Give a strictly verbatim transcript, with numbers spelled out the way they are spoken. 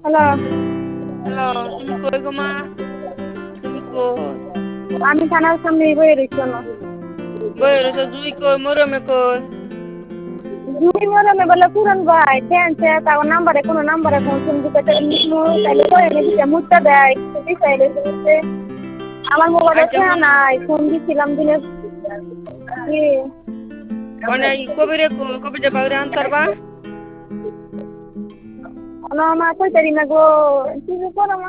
Hello. Hello, তুমি কই গো মা? তুমি কই? আমি থানার সামনেই বইয়ে রইছি এনো। বইয়ে রইছো, জুই কই? মরমে কই? জুই মরমে বলে পুরন ভাই টেনছে তাও নাম্বারে কোনো নাম্বারে ফোন ফোন দিতে নিমু তাইলে কই দিতে মুত্তা দেয় দিতে রইছে আমার মোবাইলে আচ্ছা ফোন শোনো, নাই ফোন দিছিলাম দিনে কি মানে কবিরে কই? কবিরে বাইরে আনতারবা? না মা কইতারি না গো কি করো